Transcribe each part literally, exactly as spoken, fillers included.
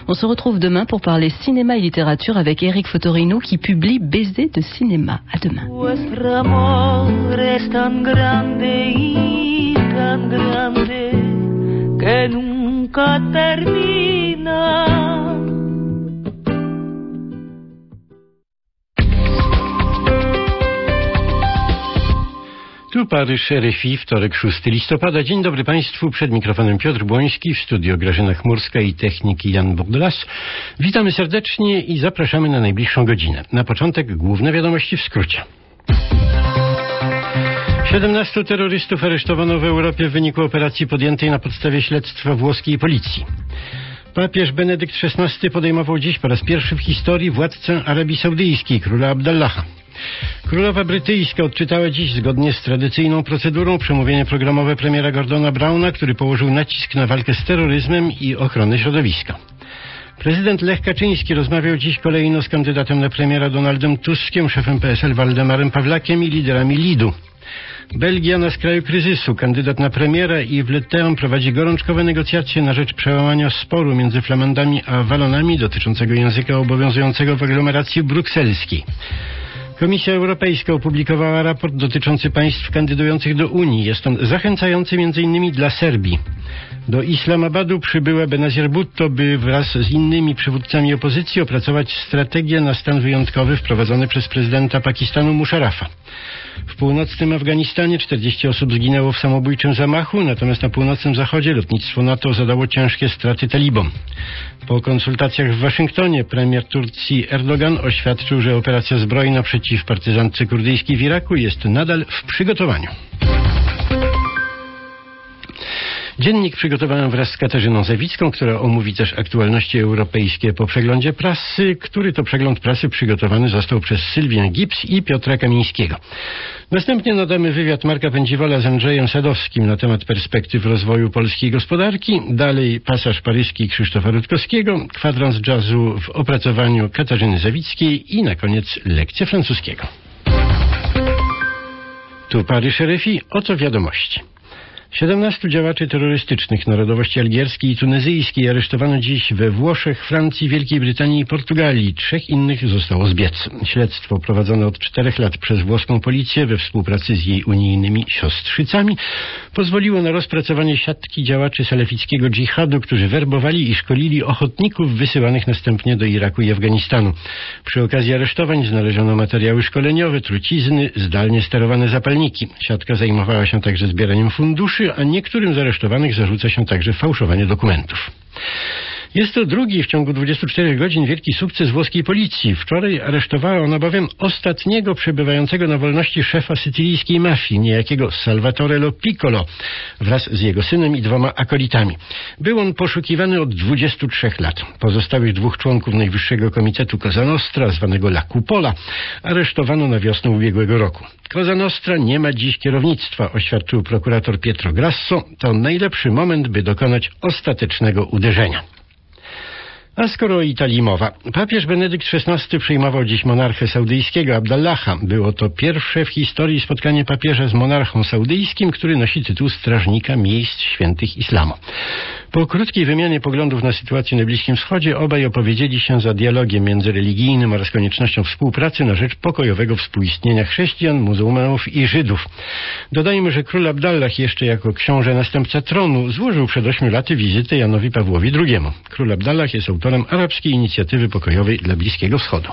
On se retrouve demain pour parler cinéma et littérature avec Eric Fotorino qui publie Baiser de cinéma. À demain. Vuestro amor es tan grande y tan grande que nunca termina. Tu Paryż, R F I, wtorek szóstego listopada. Dzień dobry Państwu, przed mikrofonem Piotr Błoński, w studio Grażyna Chmurska i techniki Jan Bogdalas. Witamy serdecznie i zapraszamy na najbliższą godzinę. Na początek główne wiadomości w skrócie. siedemnastu terrorystów aresztowano w Europie w wyniku operacji podjętej na podstawie śledztwa włoskiej policji. Papież Benedykt szesnasty podejmował dziś po raz pierwszy w historii władcę Arabii Saudyjskiej, króla Abdallaha. Królowa brytyjska odczytała dziś, zgodnie z tradycyjną procedurą, przemówienie programowe premiera Gordona Browna, który położył nacisk na walkę z terroryzmem i ochronę środowiska. Prezydent Lech Kaczyński rozmawiał dziś kolejno z kandydatem na premiera Donaldem Tuskiem, szefem P S L Waldemarem Pawlakiem i liderami Lidu. Belgia na skraju kryzysu. Kandydat na premiera Yves Le Terme prowadzi gorączkowe negocjacje na rzecz przełamania sporu między Flamandami a Walonami dotyczącego języka obowiązującego w aglomeracji brukselskiej. Komisja Europejska opublikowała raport dotyczący państw kandydujących do Unii. Jest on zachęcający między innymi dla Serbii. Do Islamabadu przybyła Benazir Bhutto, by wraz z innymi przywódcami opozycji opracować strategię na stan wyjątkowy wprowadzony przez prezydenta Pakistanu Musharafa. W północnym Afganistanie czterdzieści osób zginęło w samobójczym zamachu, natomiast na północnym zachodzie lotnictwo NATO zadało ciężkie straty talibom. Po konsultacjach w Waszyngtonie premier Turcji Erdogan oświadczył, że operacja zbrojna przeciw partyzantce kurdyjskiej w Iraku jest nadal w przygotowaniu. Dziennik przygotowałem wraz z Katarzyną Zawicką, która omówi też aktualności europejskie po przeglądzie prasy, który to przegląd prasy przygotowany został przez Sylwię Gibbs i Piotra Kamińskiego. Następnie nadamy wywiad Marka Pędziwola z Andrzejem Sadowskim na temat perspektyw rozwoju polskiej gospodarki, dalej pasaż paryski Krzysztofa Rutkowskiego, kwadrans jazzu w opracowaniu Katarzyny Zawickiej i na koniec lekcja francuskiego. Tu Paryż, R F I, oto wiadomości. siedemnastu działaczy terrorystycznych narodowości algierskiej i tunezyjskiej aresztowano dziś we Włoszech, Francji, Wielkiej Brytanii i Portugalii. Trzech innych zostało zbiec. Śledztwo prowadzone od czterech lat przez włoską policję we współpracy z jej unijnymi siostrzycami pozwoliło na rozpracowanie siatki działaczy salafickiego dżihadu, którzy werbowali i szkolili ochotników wysyłanych następnie do Iraku i Afganistanu. Przy okazji aresztowań znaleziono materiały szkoleniowe, trucizny, zdalnie sterowane zapalniki. Siatka zajmowała się także zbieraniem funduszy, a niektórym z aresztowanych zarzuca się także fałszowanie dokumentów. Jest to drugi w ciągu dwudziestu czterech godzin wielki sukces włoskiej policji. Wczoraj aresztowała ona bowiem ostatniego przebywającego na wolności szefa sycylijskiej mafii, niejakiego Salvatore Lo Piccolo, wraz z jego synem i dwoma akolitami. Był on poszukiwany od dwudziestu trzech lat. Pozostałych dwóch członków Najwyższego Komitetu Cosa Nostra, zwanego La Cupola, aresztowano na wiosnę ubiegłego roku. Cosa Nostra nie ma dziś kierownictwa, oświadczył prokurator Pietro Grasso. To najlepszy moment, by dokonać ostatecznego uderzenia. A skoro o Italii mowa, papież Benedykt szesnasty przyjmował dziś monarchę saudyjskiego Abdallaha. Było to pierwsze w historii spotkanie papieża z monarchą saudyjskim, który nosi tytuł strażnika miejsc świętych islamu. Po krótkiej wymianie poglądów na sytuację na Bliskim Wschodzie obaj opowiedzieli się za dialogiem międzyreligijnym oraz koniecznością współpracy na rzecz pokojowego współistnienia chrześcijan, muzułmanów i Żydów. Dodajmy, że król Abdallah jeszcze jako książę następca tronu złożył przed ośmiu laty wizytę Janowi Pawłowi drugiemu. Król Abdallah jest autorem arabskiej inicjatywy pokojowej dla Bliskiego Wschodu.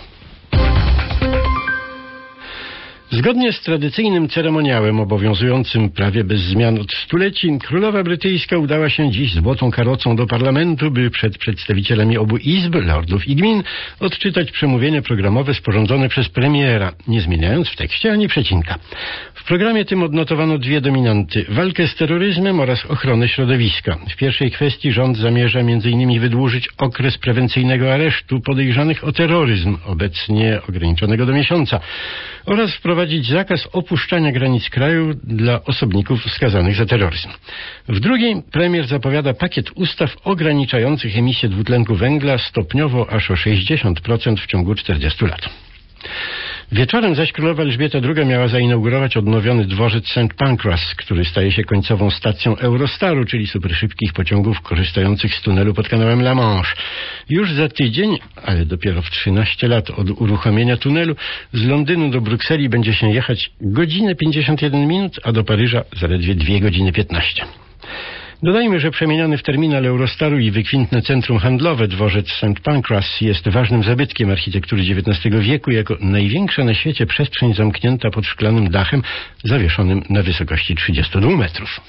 Zgodnie z tradycyjnym ceremoniałem obowiązującym prawie bez zmian od stuleci, królowa brytyjska udała się dziś złotą karocą do parlamentu, by przed przedstawicielami obu izb, lordów i gmin, odczytać przemówienie programowe sporządzone przez premiera, nie zmieniając w tekście ani przecinka. W programie tym odnotowano dwie dominanty: walkę z terroryzmem oraz ochronę środowiska. W pierwszej kwestii rząd zamierza między innymi wydłużyć okres prewencyjnego aresztu podejrzanych o terroryzm, obecnie ograniczonego do miesiąca, oraz wprowadzić zakaz opuszczania granic kraju dla osobników skazanych za terroryzm. W drugiej premier zapowiada pakiet ustaw ograniczających emisję dwutlenku węgla stopniowo aż o sześćdziesiąt procent w ciągu czterdziestu lat. Wieczorem zaś królowa Elżbieta druga miała zainaugurować odnowiony dworzec Saint Pancras, który staje się końcową stacją Eurostaru, czyli superszybkich pociągów korzystających z tunelu pod kanałem La Manche. Już za tydzień, ale dopiero w trzynaście lat od uruchomienia tunelu, z Londynu do Brukseli będzie się jechać godzinę pięćdziesiąt jeden minut, a do Paryża zaledwie dwie godziny piętnaście. Dodajmy, że przemieniony w terminal Eurostaru i wykwintne centrum handlowe dworzec Saint Pancras jest ważnym zabytkiem architektury dziewiętnastego wieku jako największa na świecie przestrzeń zamknięta pod szklanym dachem zawieszonym na wysokości trzydziestu dwóch metrów.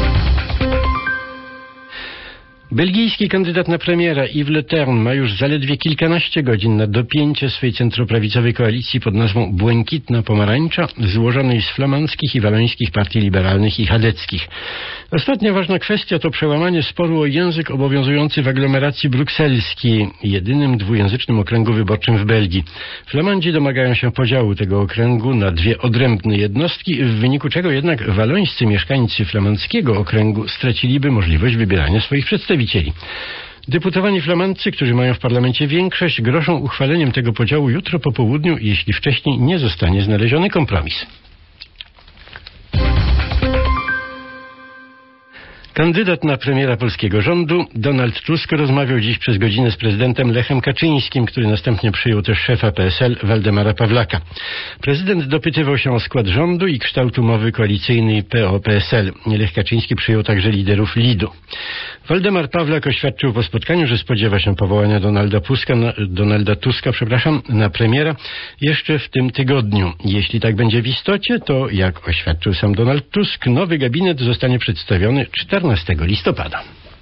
Belgijski kandydat na premiera Yves Le Terme ma już zaledwie kilkanaście godzin na dopięcie swej centroprawicowej koalicji pod nazwą Błękitna Pomarańcza, złożonej z flamandzkich i walońskich partii liberalnych i chadeckich. Ostatnia ważna kwestia to przełamanie sporu o język obowiązujący w aglomeracji brukselskiej, jedynym dwujęzycznym okręgu wyborczym w Belgii. Flamandzi domagają się podziału tego okręgu na dwie odrębne jednostki, w wyniku czego jednak walońscy mieszkańcy flamandzkiego okręgu straciliby możliwość wybierania swoich przedstawicieli. Deputowani flamandzcy, którzy mają w parlamencie większość, grożą uchwaleniem tego podziału jutro po południu, jeśli wcześniej nie zostanie znaleziony kompromis. Kandydat na premiera polskiego rządu Donald Tusk rozmawiał dziś przez godzinę z prezydentem Lechem Kaczyńskim, który następnie przyjął też szefa P S L Waldemara Pawlaka. Prezydent dopytywał się o skład rządu i kształt umowy koalicyjnej P O P S L. Lech Kaczyński przyjął także liderów Lidu. Waldemar Pawlak oświadczył po spotkaniu, że spodziewa się powołania Donalda Tuska, na, Donalda Tuska, przepraszam, na premiera jeszcze w tym tygodniu. Jeśli tak będzie w istocie, to jak oświadczył sam Donald Tusk, nowy gabinet zostanie przedstawiony czternastego listopada.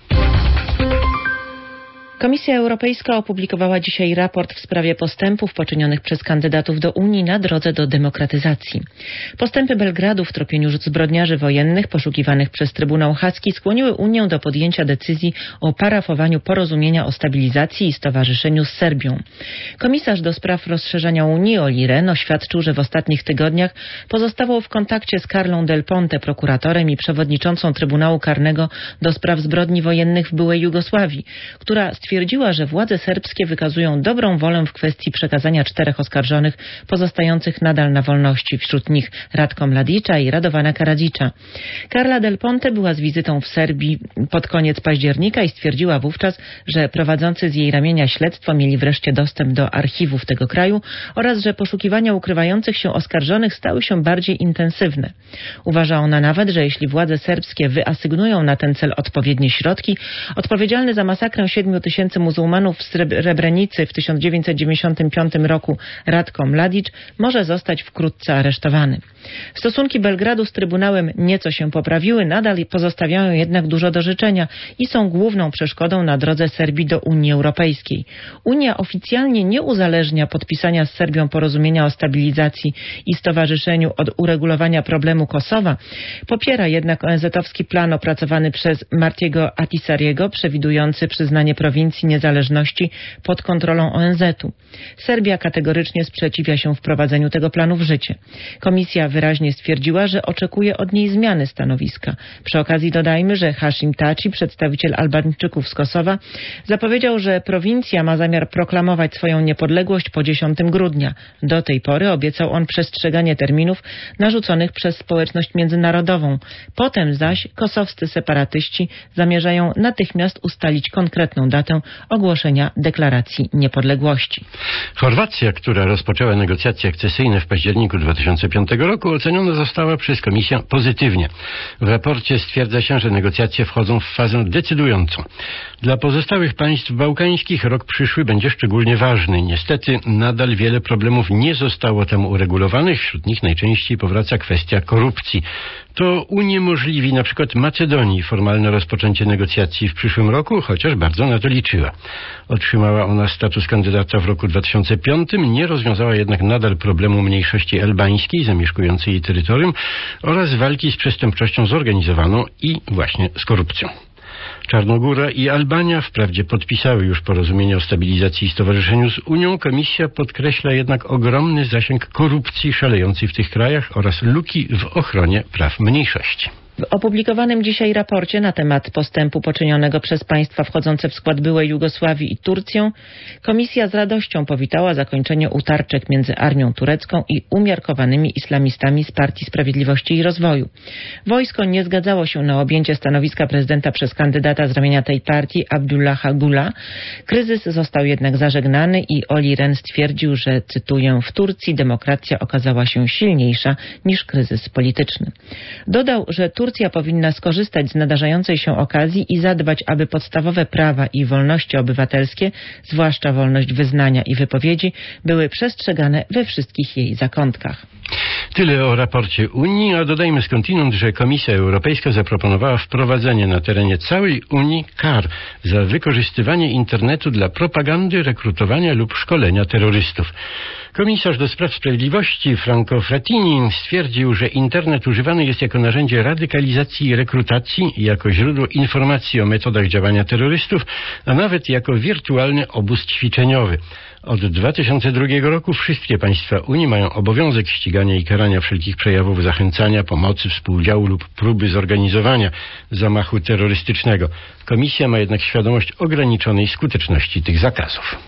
Komisja Europejska opublikowała dzisiaj raport w sprawie postępów poczynionych przez kandydatów do Unii na drodze do demokratyzacji. Postępy Belgradu w tropieniu zbrodniarzy wojennych poszukiwanych przez Trybunał Haski skłoniły Unię do podjęcia decyzji o parafowaniu porozumienia o stabilizacji i stowarzyszeniu z Serbią. Komisarz do spraw rozszerzania Unii Olli Rehn oświadczył, że w ostatnich tygodniach pozostawał w kontakcie z Carlą Del Ponte, prokuratorem i przewodniczącą Trybunału Karnego do spraw zbrodni wojennych w byłej Jugosławii, która stwierdziła, że władze serbskie wykazują dobrą wolę w kwestii przekazania czterech oskarżonych pozostających nadal na wolności, wśród nich Ratko Mladića i Radovana Karadzića. Carla Del Ponte była z wizytą w Serbii pod koniec października i stwierdziła wówczas, że prowadzący z jej ramienia śledztwo mieli wreszcie dostęp do archiwów tego kraju oraz że poszukiwania ukrywających się oskarżonych stały się bardziej intensywne. Uważa ona nawet, że jeśli władze serbskie wyasygnują na ten cel odpowiednie środki, odpowiedzialny za masakrę siedmiu tysięcy muzułmanów w Srebrenicy w tysiąc dziewięćset dziewięćdziesiątym piątym roku Ratko Mladić może zostać wkrótce aresztowany. Stosunki Belgradu z Trybunałem nieco się poprawiły, nadal pozostawiają jednak dużo do życzenia i są główną przeszkodą na drodze Serbii do Unii Europejskiej. Unia oficjalnie nie uzależnia podpisania z Serbią porozumienia o stabilizacji i stowarzyszeniu od uregulowania problemu Kosowa, popiera jednak O N Z-owski plan opracowany przez Martiego Ahtisaariego, przewidujący przyznanie prowincji niezależności pod kontrolą O N Z-u. Serbia kategorycznie sprzeciwia się wprowadzeniu tego planu w życie. Komisja wyraźnie stwierdziła, że oczekuje od niej zmiany stanowiska. Przy okazji dodajmy, że Hashim Thaci, przedstawiciel Albańczyków z Kosowa, zapowiedział, że prowincja ma zamiar proklamować swoją niepodległość po dziesiątego grudnia. Do tej pory obiecał on przestrzeganie terminów narzuconych przez społeczność międzynarodową. Potem zaś kosowscy separatyści zamierzają natychmiast ustalić konkretną datę ogłoszenia deklaracji niepodległości. Chorwacja, która rozpoczęła negocjacje akcesyjne w październiku dwa tysiące piątego roku, oceniona została przez Komisję pozytywnie. W raporcie stwierdza się, że negocjacje wchodzą w fazę decydującą. Dla pozostałych państw bałkańskich rok przyszły będzie szczególnie ważny. Niestety nadal wiele problemów nie zostało tam uregulowanych. Wśród nich najczęściej powraca kwestia korupcji. To uniemożliwi na przykład Macedonii formalne rozpoczęcie negocjacji w przyszłym roku, chociaż bardzo na to liczyła. Otrzymała ona status kandydata w roku dwa tysiące piątym, nie rozwiązała jednak nadal problemu mniejszości albańskiej zamieszkującej jej terytorium oraz walki z przestępczością zorganizowaną i właśnie z korupcją. Czarnogóra i Albania wprawdzie podpisały już porozumienie o stabilizacji i stowarzyszeniu z Unią. Komisja podkreśla jednak ogromny zasięg korupcji szalejącej w tych krajach oraz luki w ochronie praw mniejszości. W opublikowanym dzisiaj raporcie na temat postępu poczynionego przez państwa wchodzące w skład byłej Jugosławii i Turcją, Komisja z radością powitała zakończenie utarczek między armią turecką i umiarkowanymi islamistami z Partii Sprawiedliwości i Rozwoju. Wojsko nie zgadzało się na objęcie stanowiska prezydenta przez kandydata z ramienia tej partii Abdullaha Gula. Kryzys został jednak zażegnany i Olli Rehn stwierdził, że, cytuję, w Turcji demokracja okazała się silniejsza niż kryzys polityczny. Dodał, że Turcja powinna skorzystać z nadarzającej się okazji i zadbać, aby podstawowe prawa i wolności obywatelskie, zwłaszcza wolność wyznania i wypowiedzi, były przestrzegane we wszystkich jej zakątkach. Tyle o raporcie Unii, a dodajmy skądinąd, że Komisja Europejska zaproponowała wprowadzenie na terenie całej Unii kar za wykorzystywanie internetu dla propagandy, rekrutowania lub szkolenia terrorystów. Komisarz do spraw sprawiedliwości Franco Frattini stwierdził, że internet używany jest jako narzędzie radykalizacji i rekrutacji, jako źródło informacji o metodach działania terrorystów, a nawet jako wirtualny obóz ćwiczeniowy. Od dwa tysiące drugiego roku wszystkie państwa Unii mają obowiązek ścigania i karania wszelkich przejawów zachęcania, pomocy, współudziału lub próby zorganizowania zamachu terrorystycznego. Komisja ma jednak świadomość ograniczonej skuteczności tych zakazów.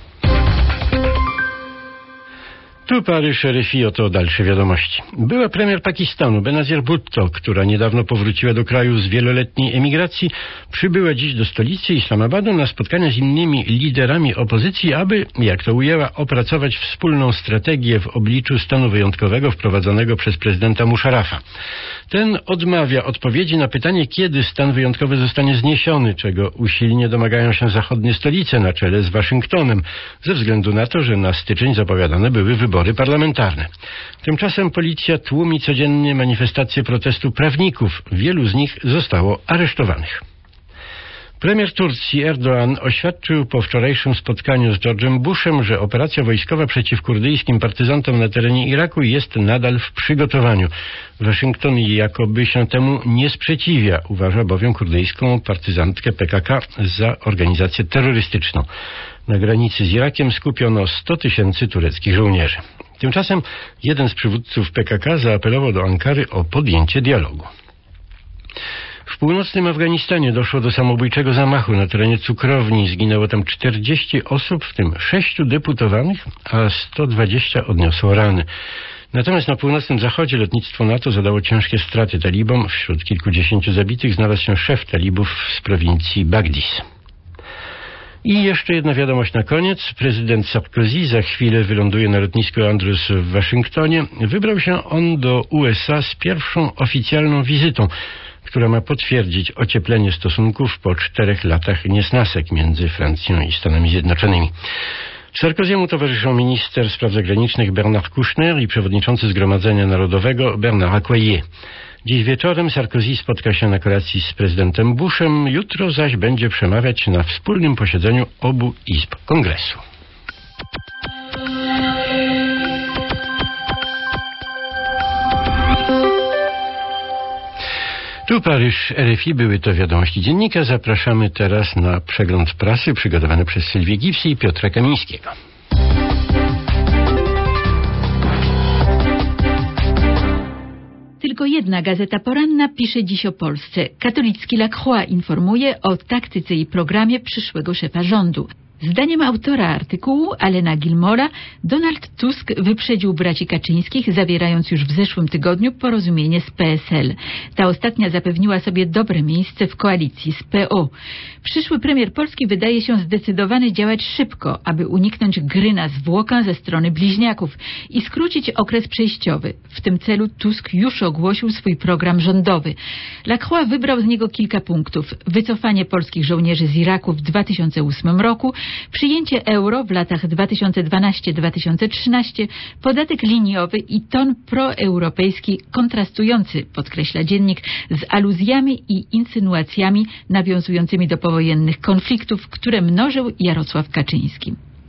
Tu Paryż, R F I, oto dalsze wiadomości. Była premier Pakistanu Benazir Bhutto, która niedawno powróciła do kraju z wieloletniej emigracji, przybyła dziś do stolicy Islamabadu na spotkania z innymi liderami opozycji, aby, jak to ujęła, opracować wspólną strategię w obliczu stanu wyjątkowego wprowadzonego przez prezydenta Muszarafa. Ten odmawia odpowiedzi na pytanie, kiedy stan wyjątkowy zostanie zniesiony, czego usilnie domagają się zachodnie stolice na czele z Waszyngtonem, ze względu na to, że na styczeń zapowiadane były wybory parlamentarne. Tymczasem policja tłumi codziennie manifestacje protestu prawników. Wielu z nich zostało aresztowanych. Premier Turcji Erdoğan oświadczył po wczorajszym spotkaniu z George'em Bushem, że operacja wojskowa przeciw kurdyjskim partyzantom na terenie Iraku jest nadal w przygotowaniu. Waszyngton jakoby się temu nie sprzeciwia, uważa bowiem kurdyjską partyzantkę P K K za organizację terrorystyczną. Na granicy z Irakiem skupiono sto tysięcy tureckich żołnierzy. Tymczasem jeden z przywódców P K K zaapelował do Ankary o podjęcie dialogu. W północnym Afganistanie doszło do samobójczego zamachu na terenie cukrowni. Zginęło tam czterdzieści osób, w tym sześciu deputowanych, a sto dwadzieścia odniosło rany. Natomiast na północnym zachodzie lotnictwo NATO zadało ciężkie straty talibom. Wśród kilkudziesięciu zabitych znalazł się szef talibów z prowincji Bagdis. I jeszcze jedna wiadomość na koniec. Prezydent Sarkozy za chwilę wyląduje na lotnisku Andrews w Waszyngtonie. Wybrał się on do U S A z pierwszą oficjalną wizytą, która ma potwierdzić ocieplenie stosunków po czterech latach niesnasek między Francją i Stanami Zjednoczonymi. Sarkozy'emu towarzyszą minister spraw zagranicznych Bernard Kouchner i przewodniczący Zgromadzenia Narodowego Bernard Accoyer. Dziś wieczorem Sarkozy spotka się na kolacji z prezydentem Bushem, jutro zaś będzie przemawiać na wspólnym posiedzeniu obu izb Kongresu. Tu Paryż, R F I, były to wiadomości dziennika. Zapraszamy teraz na przegląd prasy przygotowany przez Sylwię Gipsy i Piotra Kamińskiego. Tylko jedna gazeta poranna pisze dziś o Polsce. Katolicki La Croix informuje o taktyce i programie przyszłego szefa rządu. Zdaniem autora artykułu, Alena Gilmora, Donald Tusk wyprzedził braci Kaczyńskich, zawierając już w zeszłym tygodniu porozumienie z P S L. Ta ostatnia zapewniła sobie dobre miejsce w koalicji z P O. Przyszły premier Polski wydaje się zdecydowany działać szybko, aby uniknąć gry na zwłokę ze strony bliźniaków i skrócić okres przejściowy. W tym celu Tusk już ogłosił swój program rządowy. Lacroix wybrał z niego kilka punktów. Wycofanie polskich żołnierzy z Iraku w dwa tysiące ósmym roku, przyjęcie euro w latach dwa tysiące dwunastym do dwa tysiące trzynastego, podatek liniowy i ton proeuropejski kontrastujący, podkreśla dziennik, z aluzjami i insynuacjami nawiązującymi do powojennych konfliktów, które mnożył Jarosław Kaczyński.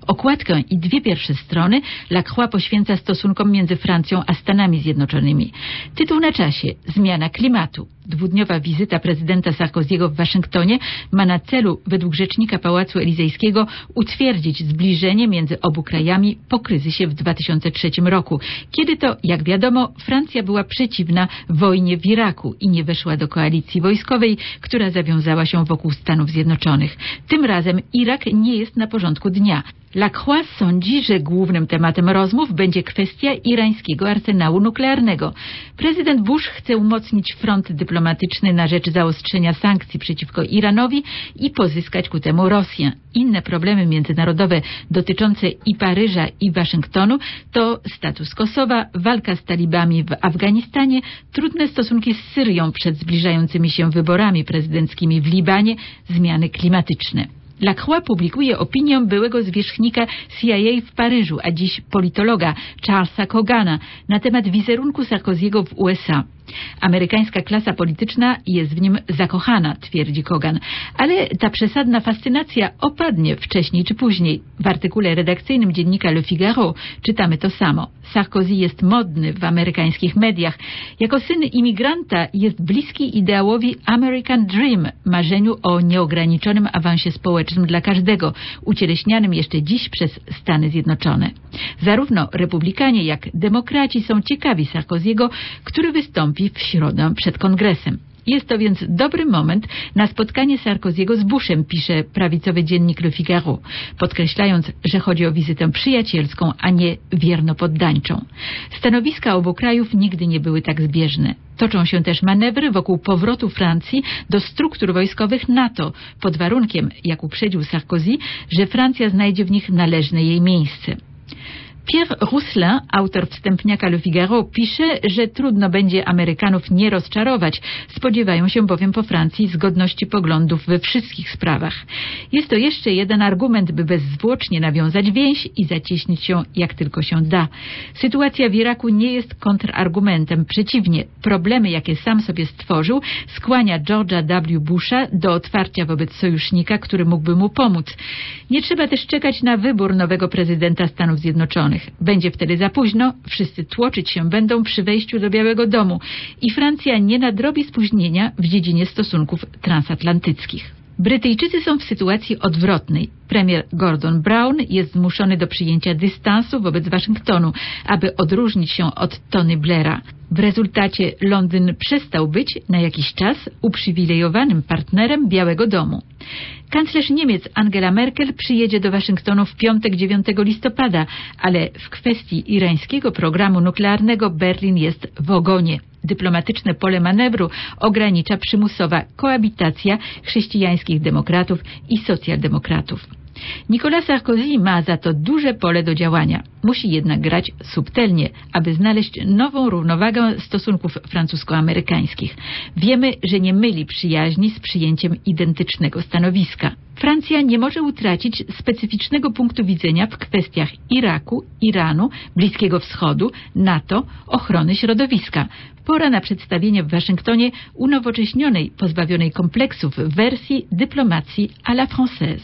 Okładkę i dwie pierwsze strony La Croix poświęca stosunkom między Francją a Stanami Zjednoczonymi. Tytuł na czasie: Zmiana klimatu. Dwudniowa wizyta prezydenta Sarkozy'ego w Waszyngtonie ma na celu, według rzecznika Pałacu Elizejskiego, utwierdzić zbliżenie między obu krajami po kryzysie w dwa tysiące trzecim roku, kiedy to, jak wiadomo, Francja była przeciwna wojnie w Iraku i nie weszła do koalicji wojskowej, która zawiązała się wokół Stanów Zjednoczonych. Tym razem Irak nie jest na porządku dnia. La Croix sądzi, że głównym tematem rozmów będzie kwestia irańskiego arsenału nuklearnego. Prezydent Bush chce umocnić front dyplomatyczny na rzecz zaostrzenia sankcji przeciwko Iranowi i pozyskać ku temu Rosję. Inne problemy międzynarodowe dotyczące i Paryża, i Waszyngtonu to status Kosowa, walka z talibami w Afganistanie, trudne stosunki z Syrią przed zbliżającymi się wyborami prezydenckimi w Libanie, zmiany klimatyczne. La Croix publikuje opinię byłego zwierzchnika C I A w Paryżu, a dziś politologa Charlesa Cogana na temat wizerunku Sarkozy'ego w U S A. Amerykańska klasa polityczna jest w nim zakochana, twierdzi Kogan, ale ta przesadna fascynacja opadnie wcześniej czy później. W artykule redakcyjnym dziennika Le Figaro czytamy to samo. Sarkozy jest modny w amerykańskich mediach. Jako syn imigranta jest bliski ideałowi American Dream, marzeniu o nieograniczonym awansie społecznym dla każdego, ucieleśnianym jeszcze dziś przez Stany Zjednoczone. Zarówno republikanie, jak demokraci są ciekawi Sarkozy'ego, który wystąpi w środę przed kongresem. Jest to więc dobry moment na spotkanie Sarkozy'ego z Bushem, pisze prawicowy dziennik Le Figaro, podkreślając, że chodzi o wizytę przyjacielską, a nie wiernopoddańczą. Stanowiska obu krajów nigdy nie były tak zbieżne. Toczą się też manewry wokół powrotu Francji do struktur wojskowych NATO, pod warunkiem, jak uprzedził Sarkozy, że Francja znajdzie w nich należne jej miejsce. Pierre Rousselin, autor wstępniaka Le Figaro, pisze, że trudno będzie Amerykanów nie rozczarować. Spodziewają się bowiem po Francji zgodności poglądów we wszystkich sprawach. Jest to jeszcze jeden argument, by bezzwłocznie nawiązać więź i zacieśnić się jak tylko się da. Sytuacja w Iraku nie jest kontrargumentem. Przeciwnie, problemy, jakie sam sobie stworzył, skłania George'a W. Busha do otwarcia wobec sojusznika, który mógłby mu pomóc. Nie trzeba też czekać na wybór nowego prezydenta Stanów Zjednoczonych. Będzie wtedy za późno, wszyscy tłoczyć się będą przy wejściu do Białego Domu i Francja nie nadrobi spóźnienia w dziedzinie stosunków transatlantyckich. Brytyjczycy są w sytuacji odwrotnej. Premier Gordon Brown jest zmuszony do przyjęcia dystansu wobec Waszyngtonu, aby odróżnić się od Tony Blaira. W rezultacie Londyn przestał być na jakiś czas uprzywilejowanym partnerem Białego Domu. Kanclerz Niemiec Angela Merkel przyjedzie do Waszyngtonu w piątek dziewiątego listopada, ale w kwestii irańskiego programu nuklearnego Berlin jest w ogonie. Dyplomatyczne pole manewru ogranicza przymusowa koabitacja chrześcijańskich demokratów i socjaldemokratów. Nicolas Sarkozy ma za to duże pole do działania. Musi jednak grać subtelnie, aby znaleźć nową równowagę stosunków francusko-amerykańskich. Wiemy, że nie myli przyjaźni z przyjęciem identycznego stanowiska. Francja nie może utracić specyficznego punktu widzenia w kwestiach Iraku, Iranu, Bliskiego Wschodu, NATO, ochrony środowiska. Pora na przedstawienie w Waszyngtonie unowocześnionej, pozbawionej kompleksów wersji dyplomacji à la française.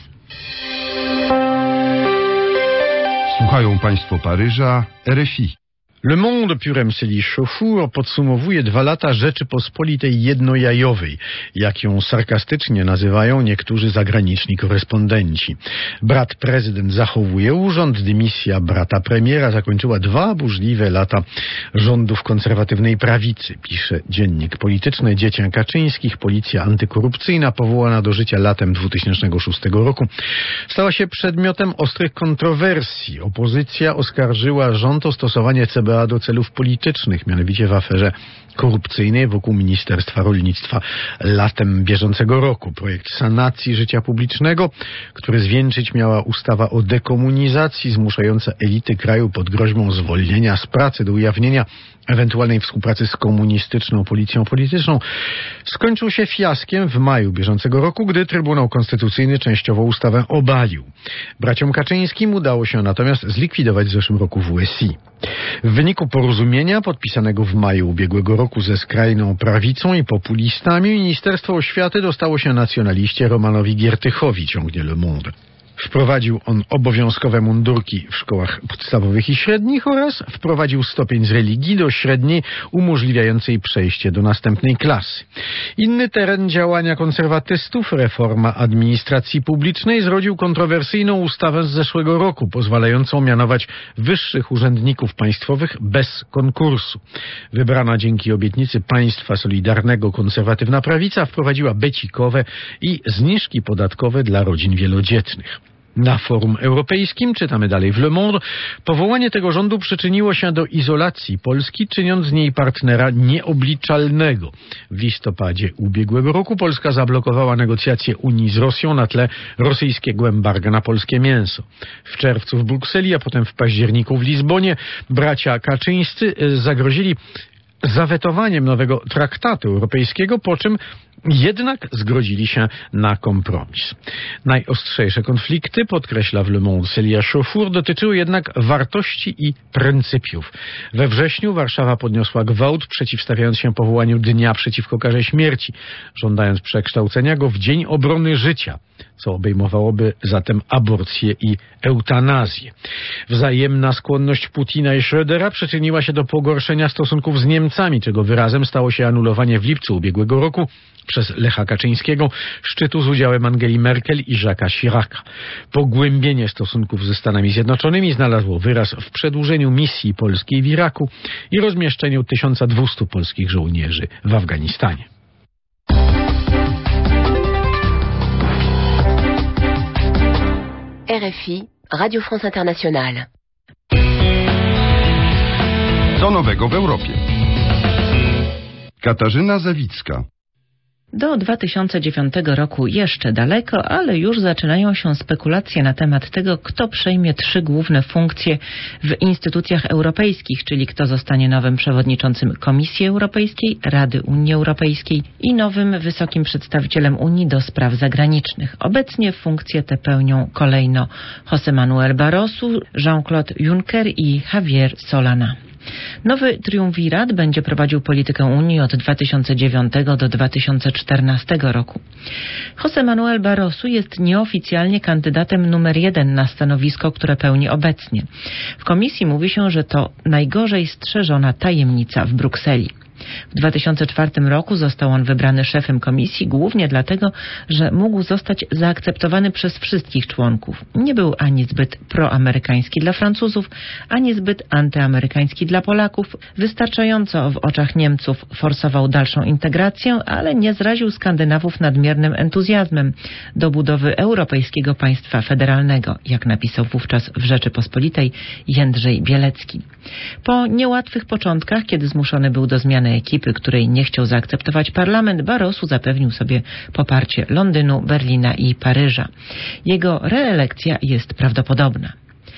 Słuchają Państwo Paryża, R F I. Le Monde piórem Céline Chauffour podsumowuje dwa lata Rzeczypospolitej jednojajowej, jak ją sarkastycznie nazywają niektórzy zagraniczni korespondenci. Brat prezydent zachowuje urząd, dymisja brata premiera zakończyła dwa burzliwe lata rządów konserwatywnej prawicy, pisze dziennik polityczny Dziecię Kaczyńskich. Policja antykorupcyjna powołana do życia latem dwutysięcznego szóstego roku stała się przedmiotem ostrych kontrowersji. Opozycja oskarżyła rząd o stosowanie C B A do celów politycznych, mianowicie w aferze korupcyjnej wokół Ministerstwa Rolnictwa latem bieżącego roku. Projekt sanacji życia publicznego, który zwieńczyć miała ustawa o dekomunizacji, zmuszająca elity kraju pod groźbą zwolnienia z pracy do ujawnienia ewentualnej współpracy z komunistyczną policją polityczną, skończył się fiaskiem w maju bieżącego roku, gdy Trybunał Konstytucyjny częściowo ustawę obalił. Braciom Kaczyńskim udało się natomiast zlikwidować w zeszłym roku W S I. W wyniku porozumienia podpisanego w maju ubiegłego roku ze skrajną prawicą i populistami, Ministerstwo Oświaty dostało się nacjonaliście Romanowi Giertychowi, ciągnie Le Monde. Wprowadził on obowiązkowe mundurki w szkołach podstawowych i średnich oraz wprowadził stopień z religii do średniej, umożliwiającej przejście do następnej klasy. Inny teren działania konserwatystów, reforma administracji publicznej, zrodził kontrowersyjną ustawę z zeszłego roku, pozwalającą mianować wyższych urzędników państwowych bez konkursu. Wybrana dzięki obietnicy państwa solidarnego konserwatywna prawica wprowadziła becikowe i zniżki podatkowe dla rodzin wielodzietnych. Na forum europejskim, czytamy dalej w Le Monde, powołanie tego rządu przyczyniło się do izolacji Polski, czyniąc z niej partnera nieobliczalnego. W listopadzie ubiegłego roku Polska zablokowała negocjacje Unii z Rosją na tle rosyjskiego embarga na polskie mięso. W czerwcu w Brukseli, a potem w październiku w Lizbonie bracia Kaczyńscy zagrozili zawetowaniem nowego traktatu europejskiego, po czym jednak zgodzili się na kompromis. Najostrzejsze konflikty, podkreśla w Le Monde Célia Chauffour, dotyczyły jednak wartości i pryncypiów. We wrześniu Warszawa podniosła gwałt, przeciwstawiając się powołaniu Dnia Przeciwko Karze Śmierci, żądając przekształcenia go w Dzień Obrony Życia, co obejmowałoby zatem aborcję i eutanazję. Wzajemna skłonność Putina i Schrödera przyczyniła się do pogorszenia stosunków z Niemcami, czego wyrazem stało się anulowanie w lipcu ubiegłego roku przez Lecha Kaczyńskiego szczytu z udziałem Angeli Merkel i Jacques'a Chiraca. Pogłębienie stosunków ze Stanami Zjednoczonymi znalazło wyraz w przedłużeniu misji polskiej w Iraku i rozmieszczeniu tysiąc dwieście polskich żołnierzy w Afganistanie. R F I, Radio France Internationale. Co nowego w Europie? Katarzyna Zawicka. Do dwa tysiące dziewiątego roku jeszcze daleko, ale już zaczynają się spekulacje na temat tego, kto przejmie trzy główne funkcje w instytucjach europejskich, czyli kto zostanie nowym przewodniczącym Komisji Europejskiej, Rady Unii Europejskiej i nowym wysokim przedstawicielem Unii do spraw zagranicznych. Obecnie funkcje te pełnią kolejno José Manuel Barroso, Jean-Claude Juncker i Javier Solana. Nowy triumvirat będzie prowadził politykę Unii od dwa tysiące dziewiątego do dwa tysiące czternastego roku. José Manuel Barroso jest nieoficjalnie kandydatem numer jeden na stanowisko, które pełni obecnie. W komisji mówi się, że to najgorzej strzeżona tajemnica w Brukseli. W dwa tysiące czwartym roku został on wybrany szefem komisji głównie dlatego, że mógł zostać zaakceptowany przez wszystkich członków. Nie był ani zbyt proamerykański dla Francuzów, ani zbyt antyamerykański dla Polaków. Wystarczająco w oczach Niemców forsował dalszą integrację, ale nie zraził Skandynawów nadmiernym entuzjazmem do budowy europejskiego państwa federalnego, jak napisał wówczas w Rzeczypospolitej Jędrzej Bielecki. Po niełatwych początkach, kiedy zmuszony był do zmiany ekipy, której nie chciał zaakceptować parlament, Barroso zapewnił sobie poparcie Londynu, Berlina i Paryża. Jego reelekcja jest prawdopodobna.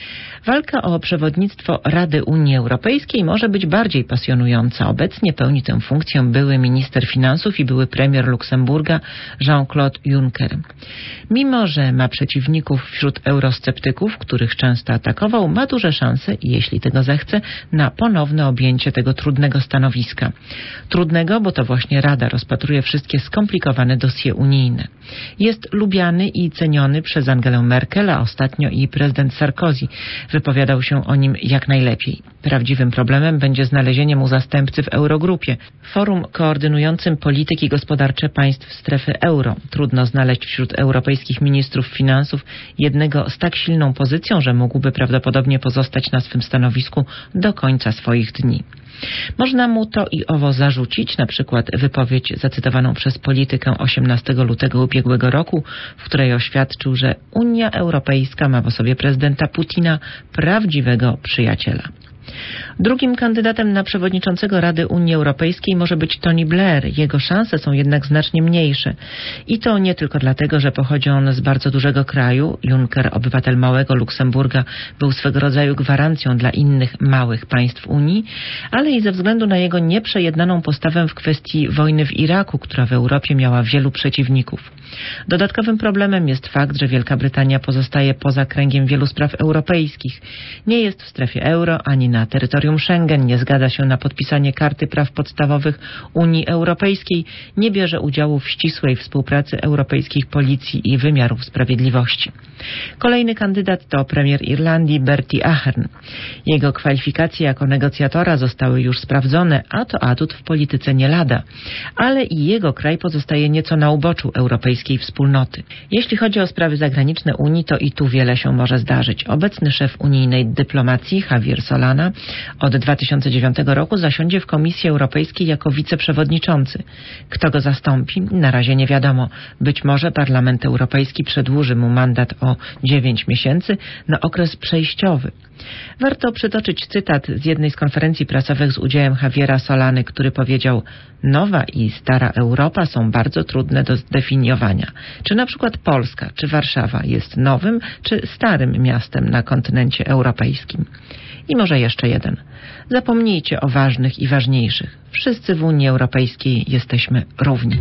Walka o przewodnictwo Rady Unii Europejskiej może być bardziej pasjonująca. Obecnie pełni tę funkcję były minister finansów i były premier Luksemburga Jean-Claude Juncker. Mimo że ma przeciwników wśród eurosceptyków, których często atakował, ma duże szanse, jeśli tego zechce, na ponowne objęcie tego trudnego stanowiska. Trudnego, bo to właśnie Rada rozpatruje wszystkie skomplikowane dossier unijne. Jest lubiany i ceniony przez Angelę Merkel, a ostatnio i prezydent Sarkozy wypowiadał się o nim jak najlepiej. Prawdziwym problemem będzie znalezienie mu zastępcy w Eurogrupie, forum koordynującym polityki gospodarcze państw strefy euro. Trudno znaleźć wśród europejskich ministrów finansów jednego z tak silną pozycją, że mógłby prawdopodobnie pozostać na swym stanowisku do końca swoich dni. Można mu to i owo zarzucić, na przykład wypowiedź zacytowaną przez Politykę osiemnastego lutego ubiegłego roku, w której oświadczył, że Unia Europejska ma w osobie prezydenta Putina prawdziwego przyjaciela. Drugim kandydatem na przewodniczącego Rady Unii Europejskiej może być Tony Blair. Jego szanse są jednak znacznie mniejsze. I to nie tylko dlatego, że pochodzi on z bardzo dużego kraju. Juncker, obywatel małego Luksemburga, był swego rodzaju gwarancją dla innych małych państw Unii, ale i ze względu na jego nieprzejednaną postawę w kwestii wojny w Iraku, która w Europie miała wielu przeciwników. Dodatkowym problemem jest fakt, że Wielka Brytania pozostaje poza kręgiem wielu spraw europejskich. Nie jest w strefie euro ani na terytorium Schengen, nie zgadza się na podpisanie Karty Praw Podstawowych Unii Europejskiej, nie bierze udziału w ścisłej współpracy europejskich policji i wymiarów sprawiedliwości. Kolejny kandydat to premier Irlandii Bertie Ahern. Jego kwalifikacje jako negocjatora zostały już sprawdzone, a to atut w polityce nie lada. Ale i jego kraj pozostaje nieco na uboczu europejskiej wspólnoty. Jeśli chodzi o sprawy zagraniczne Unii, to i tu wiele się może zdarzyć. Obecny szef unijnej dyplomacji, Javier Solana, od dwa tysiące dziewiątego roku zasiądzie w Komisji Europejskiej jako wiceprzewodniczący. Kto go zastąpi? Na razie nie wiadomo. Być może Parlament Europejski przedłuży mu mandat o dziewięć miesięcy na okres przejściowy. Warto przytoczyć cytat z jednej z konferencji prasowych z udziałem Javiera Solany, który powiedział: nowa i stara Europa są bardzo trudne do zdefiniowania. Czy na przykład Polska, czy Warszawa jest nowym, czy starym miastem na kontynencie europejskim? I może jeszcze jeden. Zapomnijcie o ważnych i ważniejszych. Wszyscy w Unii Europejskiej jesteśmy równi.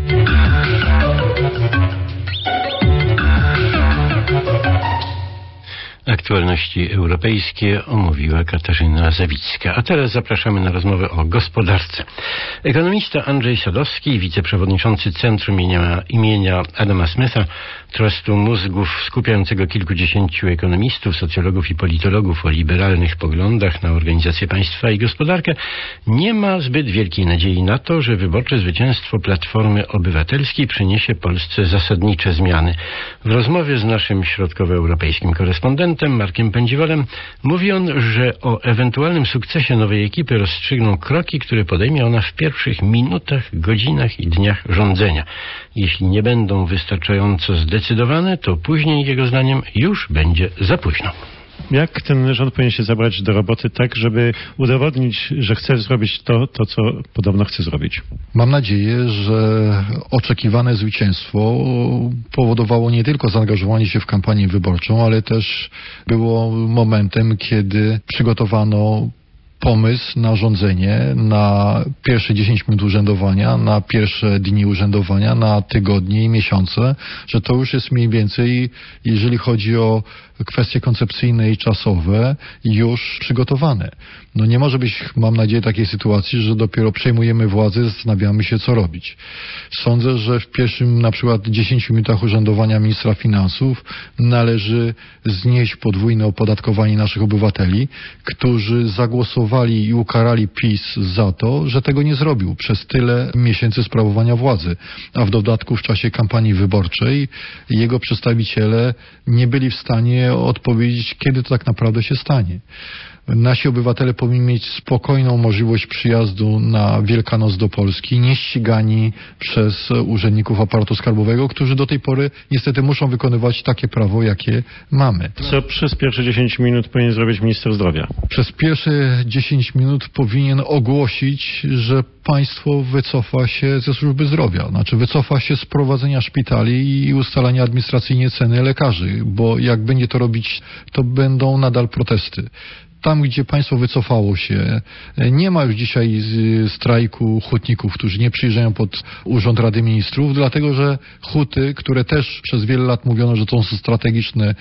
Aktualności europejskie omówiła Katarzyna Zawicka. A teraz zapraszamy na rozmowę o gospodarce. Ekonomista Andrzej Sadowski, wiceprzewodniczący Centrum imienia, imienia Adama Smitha, trustu mózgów skupiającego kilkudziesięciu ekonomistów, socjologów i politologów o liberalnych poglądach na organizację państwa i gospodarkę, nie ma zbyt wielkiej nadziei na to, że wyborcze zwycięstwo Platformy Obywatelskiej przyniesie Polsce zasadnicze zmiany. W rozmowie z naszym środkowoeuropejskim korespondentem Markiem Pędziwolem mówi on, że o ewentualnym sukcesie nowej ekipy rozstrzygną kroki, które podejmie ona w pierwszych minutach, godzinach i dniach rządzenia. Jeśli nie będą wystarczająco zdecydowane, to później, jego zdaniem, już będzie za późno. Jak ten rząd powinien się zabrać do roboty tak, żeby udowodnić, że chce zrobić to, to co podobno chce zrobić? Mam nadzieję, że oczekiwane zwycięstwo powodowało nie tylko zaangażowanie się w kampanię wyborczą, ale też było momentem, kiedy przygotowano pomysł na rządzenie, na pierwsze dziesięć minut urzędowania, na pierwsze dni urzędowania, na tygodnie i miesiące, że to już jest mniej więcej, jeżeli chodzi o kwestie koncepcyjne i czasowe, już przygotowane. No nie może być, mam nadzieję, takiej sytuacji, że dopiero przejmujemy władzę, zastanawiamy się, co robić. Sądzę, że w pierwszym na przykład dziesięciu minutach urzędowania ministra finansów należy znieść podwójne opodatkowanie naszych obywateli, którzy zagłosowali i ukarali PiS za to, że tego nie zrobił przez tyle miesięcy sprawowania władzy. A w dodatku w czasie kampanii wyborczej jego przedstawiciele nie byli w stanie odpowiedzieć, kiedy to tak naprawdę się stanie. Nasi obywatele powinni mieć spokojną możliwość przyjazdu na Wielkanoc do Polski, nie ścigani przez urzędników aparatu skarbowego, którzy do tej pory niestety muszą wykonywać takie prawo, jakie mamy. Co przez pierwsze dziesięć minut powinien zrobić minister zdrowia? Przez pierwsze dziesięć minut powinien ogłosić, że państwo wycofa się ze służby zdrowia, znaczy wycofa się z prowadzenia szpitali i ustalania administracyjnie ceny lekarzy, bo jak będzie to robić, to będą nadal protesty. Tam, gdzie państwo wycofało się, nie ma już dzisiaj strajku hutników, którzy nie przyjeżdżają pod Urząd Rady Ministrów, dlatego że huty, które też przez wiele lat mówiono, że to są strategiczne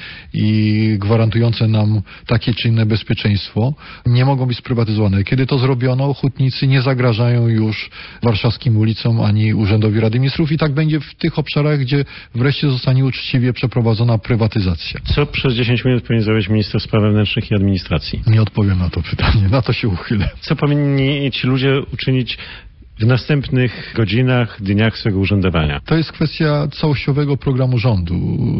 i gwarantujące nam takie czy inne bezpieczeństwo, nie mogą być sprywatyzowane. Kiedy to zrobiono, hutnicy nie zagrażają już warszawskim ulicom ani Urzędowi Rady Ministrów i tak będzie w tych obszarach, gdzie wreszcie zostanie uczciwie przeprowadzona prywatyzacja. Co przez dziesięć minut powinien zrobić minister spraw wewnętrznych i administracji? Nie odpowiem na to pytanie, na to się uchylę. Co powinni ci ludzie uczynić w następnych godzinach, dniach swego urzędowania? To jest kwestia całościowego programu rządu.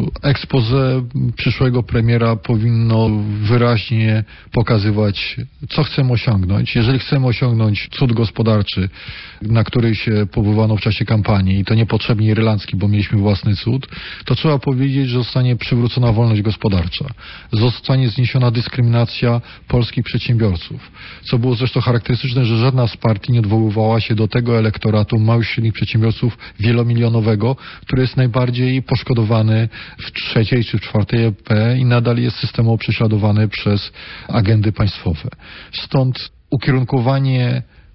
Exposé przyszłego premiera powinno wyraźnie pokazywać, co chcemy osiągnąć. Jeżeli chcemy osiągnąć cud gospodarczy, na który się powołano w czasie kampanii, i to niepotrzebnie irlandzki, bo mieliśmy własny cud, to trzeba powiedzieć, że zostanie przywrócona wolność gospodarcza. Zostanie zniesiona dyskryminacja polskich przedsiębiorców. Co było zresztą charakterystyczne, że żadna z partii nie odwoływała się do tego elektoratu małych i średnich przedsiębiorców wielomilionowego, który jest najbardziej poszkodowany w trzeciej czy w czwartej E P i nadal jest systemowo prześladowany przez agendy państwowe. Stąd ukierunkowanie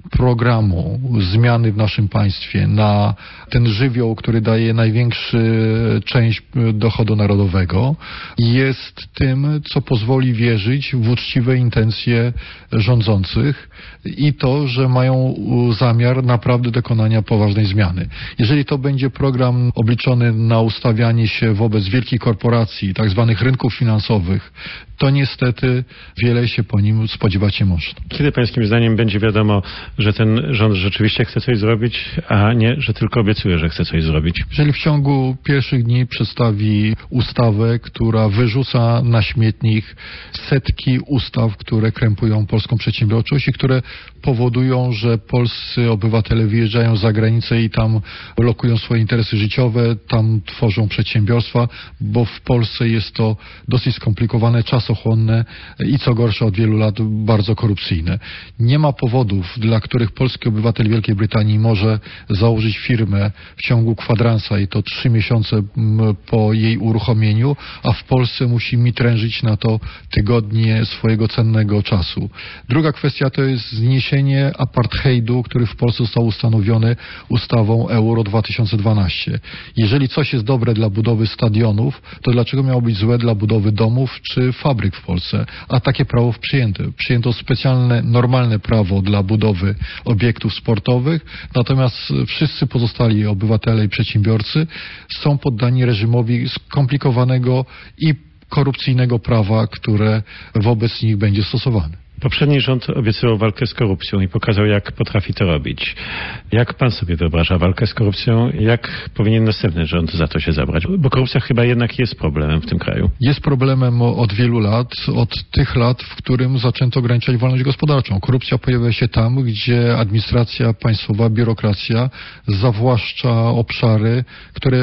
programu zmiany w naszym państwie na ten żywioł, który daje największą część dochodu narodowego, jest tym, co pozwoli wierzyć w uczciwe intencje rządzących i to, że mają zamiar naprawdę dokonania poważnej zmiany. Jeżeli to będzie program obliczony na ustawianie się wobec wielkich korporacji, tak zwanych rynków finansowych, to niestety wiele się po nim spodziewać nie można. Kiedy pańskim zdaniem będzie wiadomo, że ten rząd rzeczywiście chce coś zrobić, a nie, że tylko obiecuje, że chce coś zrobić? Jeżeli w ciągu pierwszych dni przedstawi ustawę, która wyrzuca na śmietnik setki ustaw, które krępują polską przedsiębiorczość i które powodują, że polscy obywatele wyjeżdżają za granicę i tam lokują swoje interesy życiowe, tam tworzą przedsiębiorstwa, bo w Polsce jest to dosyć skomplikowane, czasochłonne i co gorsza od wielu lat bardzo korupcyjne. Nie ma powodów, dla których polski obywatel Wielkiej Brytanii może założyć firmę w ciągu kwadransa i to trzy miesiące po jej uruchomieniu, a w Polsce musi mitrężyć na to tygodnie swojego cennego czasu. Druga kwestia to jest zniesienie apartheidu, który w Polsce został ustanowiony ustawą Euro dwa tysiące dwanaście. Jeżeli coś jest dobre dla budowy stadionów, to dlaczego miało być złe dla budowy domów czy fabryk w Polsce? A takie prawo przyjęto. Przyjęto specjalne, normalne prawo dla budowy obiektów sportowych, natomiast wszyscy pozostali obywatele i przedsiębiorcy są poddani reżimowi skomplikowanego i korupcyjnego prawa, które wobec nich będzie stosowane. Poprzedni rząd obiecywał walkę z korupcją i pokazał, jak potrafi to robić. Jak pan sobie wyobraża walkę z korupcją? Jak powinien następny rząd za to się zabrać? Bo korupcja chyba jednak jest problemem w tym kraju. Jest problemem od wielu lat, od tych lat, w którym zaczęto ograniczać wolność gospodarczą. Korupcja pojawia się tam, gdzie administracja państwowa, biurokracja zawłaszcza obszary, które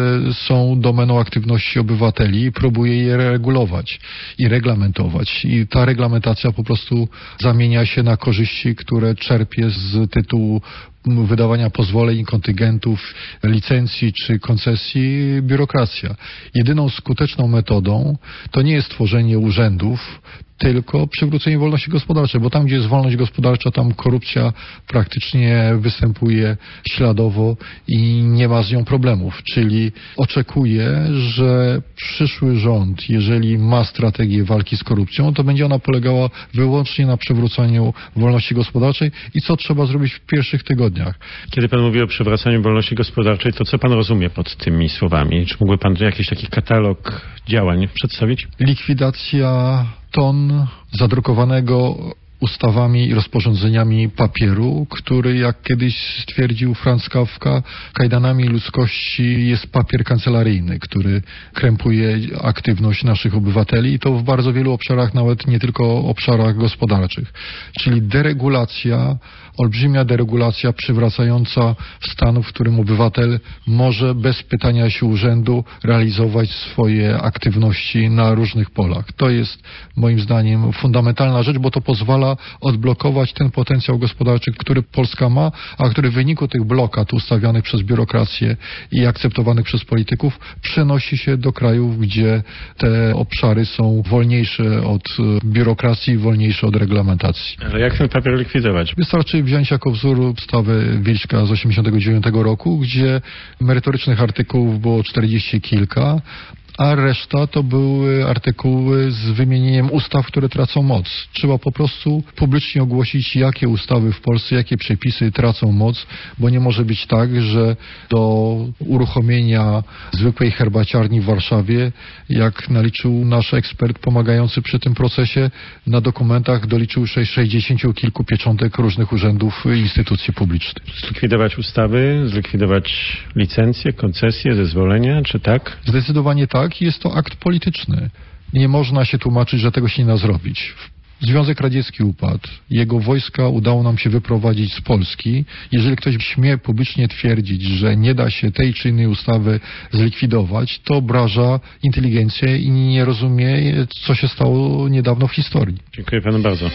są domeną aktywności obywateli i próbuje je regulować i reglamentować. I ta reglamentacja po prostu zamienia się na korzyści, które czerpie z tytułu wydawania pozwoleń, kontyngentów, licencji czy koncesji biurokracja. Jedyną skuteczną metodą to nie jest tworzenie urzędów, tylko przywrócenie wolności gospodarczej, bo tam, gdzie jest wolność gospodarcza, tam korupcja praktycznie występuje śladowo i nie ma z nią problemów. Czyli oczekuję, że przyszły rząd, jeżeli ma strategię walki z korupcją, to będzie ona polegała wyłącznie na przywróceniu wolności gospodarczej i co trzeba zrobić w pierwszych tygodniach. Kiedy pan mówi o przywracaniu wolności gospodarczej, to co pan rozumie pod tymi słowami? Czy mógłby pan jakiś taki katalog działań przedstawić? Likwidacja ton zadrukowanego ustawami i rozporządzeniami papieru, który, jak kiedyś stwierdził Franz Kafka, kajdanami ludzkości jest papier kancelaryjny, który krępuje aktywność naszych obywateli i to w bardzo wielu obszarach, nawet nie tylko obszarach gospodarczych. Czyli deregulacja, olbrzymia deregulacja przywracająca stan, w którym obywatel może bez pytania się urzędu realizować swoje aktywności na różnych polach. To jest moim zdaniem fundamentalna rzecz, bo to pozwala odblokować ten potencjał gospodarczy, który Polska ma, a który w wyniku tych blokad ustawianych przez biurokrację i akceptowanych przez polityków przenosi się do krajów, gdzie te obszary są wolniejsze od biurokracji, wolniejsze od reglamentacji. Ale jak ten papier likwidować? Wystarczy wziąć jako wzór ustawę Wilczka z osiemdziesiątego dziewiątego roku, gdzie merytorycznych artykułów było czterdzieści kilka, a reszta to były artykuły z wymienieniem ustaw, które tracą moc. Trzeba po prostu publicznie ogłosić, jakie ustawy w Polsce, jakie przepisy tracą moc, bo nie może być tak, że do uruchomienia zwykłej herbaciarni w Warszawie, jak naliczył nasz ekspert pomagający przy tym procesie, na dokumentach doliczył sześćdziesięciu kilku pieczątek różnych urzędów i instytucji publicznych. Zlikwidować ustawy, zlikwidować licencje, koncesje, zezwolenia, czy tak? Zdecydowanie tak. Jest to akt polityczny. Nie można się tłumaczyć, że tego się nie da zrobić. Związek Radziecki upadł. Jego wojska udało nam się wyprowadzić z Polski. Jeżeli ktoś śmie publicznie twierdzić, że nie da się tej czy innej ustawy zlikwidować, to obraża inteligencję i nie rozumie, co się stało niedawno w historii. Dziękuję panu bardzo.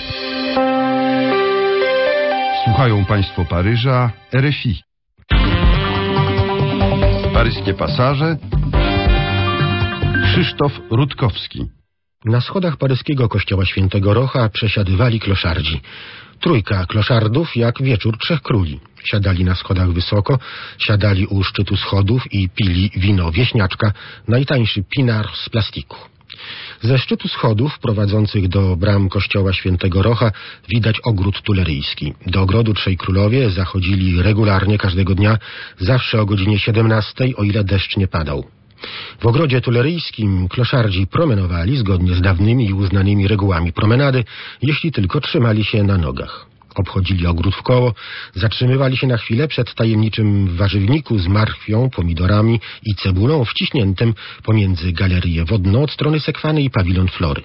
Słuchają państwo Paryża, R F I. Paryskie pasaże. Krzysztof Rutkowski. Na schodach paryskiego kościoła Świętego Rocha przesiadywali kloszardzi. Trójka kloszardów jak wieczór trzech króli. Siadali na schodach wysoko, siadali u szczytu schodów i pili wino wieśniaczka, najtańszy pinar z plastiku. Ze szczytu schodów prowadzących do bram kościoła Świętego Rocha widać ogród tuleryjski. Do ogrodu trzej królowie zachodzili regularnie każdego dnia, zawsze o godzinie siedemnastej, o ile deszcz nie padał. W ogrodzie tuleryjskim kloszardzi promenowali zgodnie z dawnymi i uznanymi regułami promenady, jeśli tylko trzymali się na nogach. Obchodzili ogród w koło, zatrzymywali się na chwilę przed tajemniczym warzywniku z marchwią, pomidorami i cebulą wciśniętym pomiędzy galerię wodną od strony Sekwany i pawilon Flory.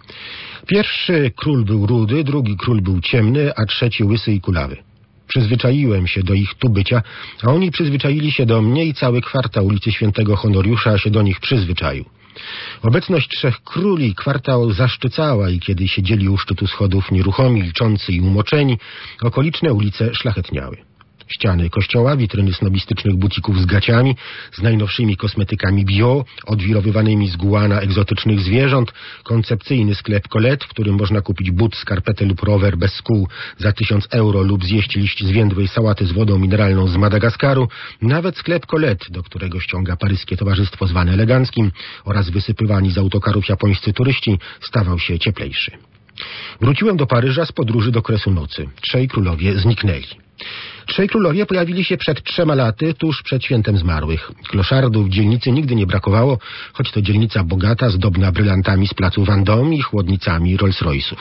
Pierwszy król był rudy, drugi król był ciemny, a trzeci łysy i kulawy. Przyzwyczaiłem się do ich tu bycia, a oni przyzwyczaili się do mnie i cały kwartał ulicy Świętego Honoriusza się do nich przyzwyczaił. Obecność trzech króli kwartał zaszczycała i kiedy siedzieli u szczytu schodów nieruchomi, liczący i umoczeni, okoliczne ulice szlachetniały. Ściany kościoła, witryny snobistycznych butików z gaciami, z najnowszymi kosmetykami bio, odwirowywanymi z guana egzotycznych zwierząt, koncepcyjny sklep Colette, w którym można kupić but, skarpetę lub rower bez skół za tysiąc euro lub zjeść liść zwiędłej sałaty z wodą mineralną z Madagaskaru, nawet sklep Colette, do którego ściąga paryskie towarzystwo zwane eleganckim oraz wysypywani z autokarów japońscy turyści, stawał się cieplejszy. Wróciłem do Paryża z podróży do kresu nocy. Trzej królowie zniknęli. Trzej królowie pojawili się przed trzema laty, tuż przed świętem zmarłych. Kloszardów w dzielnicy nigdy nie brakowało, choć to dzielnica bogata, zdobna brylantami z placu Vendôme i chłodnicami Rolls-Royce'ów.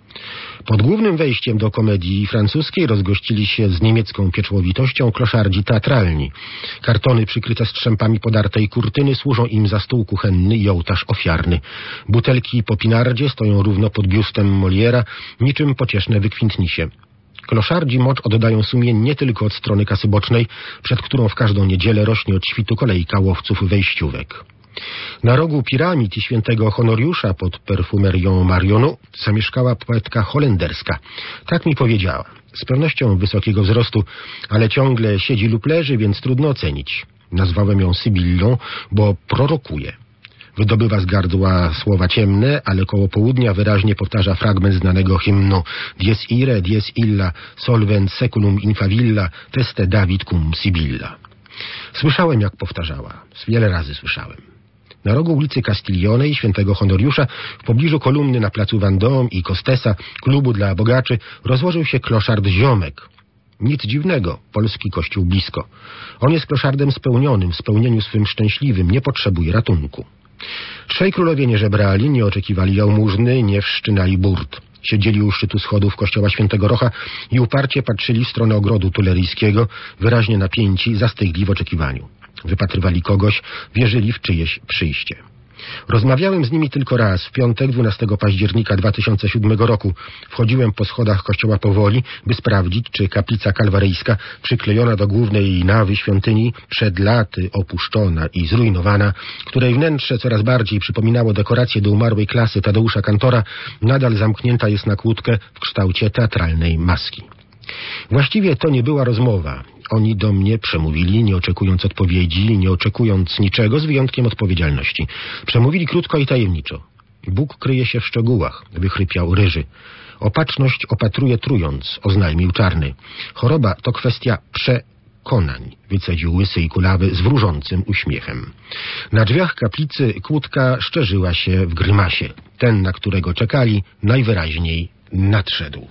Pod głównym wejściem do komedii francuskiej rozgościli się z niemiecką pieczołowitością kloszardzi teatralni. Kartony przykryte strzępami podartej kurtyny służą im za stół kuchenny i ołtarz ofiarny. Butelki po pinardzie stoją równo pod biustem Moliera, niczym pocieszne wykwintnisie. Kloszardzi mocz oddają sumiennie tylko od strony kasy bocznej, przed którą w każdą niedzielę rośnie od świtu kolejka łowców wejściówek. Na rogu piramid i Świętego Honoriusza pod perfumerią Marionu zamieszkała poetka holenderska. Tak mi powiedziała. Z pewnością wysokiego wzrostu, ale ciągle siedzi lub leży, więc trudno ocenić. Nazwałem ją Sybillą, bo prorokuje. Wydobywa z gardła słowa ciemne, ale koło południa wyraźnie powtarza fragment znanego hymnu Dies ire, dies illa, solvent seculum infavilla, teste David cum Sybilla. Słyszałem, jak powtarzała. Wiele razy słyszałem. Na rogu ulicy Castiglione i Świętego Honoriusza, w pobliżu kolumny na placu Vendôme i Costesa, klubu dla bogaczy, rozłożył się kloszard Ziomek. Nic dziwnego, polski kościół blisko. On jest kloszardem spełnionym, w spełnieniu swym szczęśliwym, nie potrzebuje ratunku. Trzej królowie nie żebrali, nie oczekiwali jałmużny, nie wszczynali burt. Siedzieli u szczytu schodów kościoła Świętego Rocha i uparcie patrzyli w stronę ogrodu tuleryjskiego, wyraźnie napięci, zastygli w oczekiwaniu. Wypatrywali kogoś, wierzyli w czyjeś przyjście. Rozmawiałem z nimi tylko raz, w piątek dwunastego października dwa tysiące siódmego roku. Wchodziłem po schodach kościoła powoli, by sprawdzić, czy kaplica kalwaryjska, przyklejona do głównej nawy świątyni, przed laty opuszczona i zrujnowana, której wnętrze coraz bardziej przypominało dekoracje do umarłej klasy Tadeusza Kantora, nadal zamknięta jest na kłódkę w kształcie teatralnej maski. Właściwie to nie była rozmowa. Oni do mnie przemówili, nie oczekując odpowiedzi, nie oczekując niczego z wyjątkiem odpowiedzialności. Przemówili krótko i tajemniczo. Bóg kryje się w szczegółach, wychrypiał ryży. Opatrzność opatruje trując, oznajmił czarny. Choroba to kwestia przekonań, wycedził łysy i kulawy z wróżącym uśmiechem. Na drzwiach kaplicy kłódka szczerzyła się w grymasie. Ten, na którego czekali, najwyraźniej nadszedł.